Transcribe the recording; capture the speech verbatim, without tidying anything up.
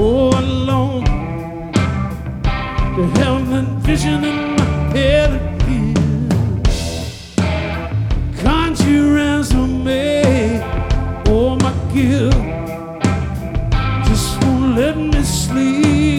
Oh, alone to have that vision in my head again. Can't you ransom me? Oh, my guilt just won't let me sleep.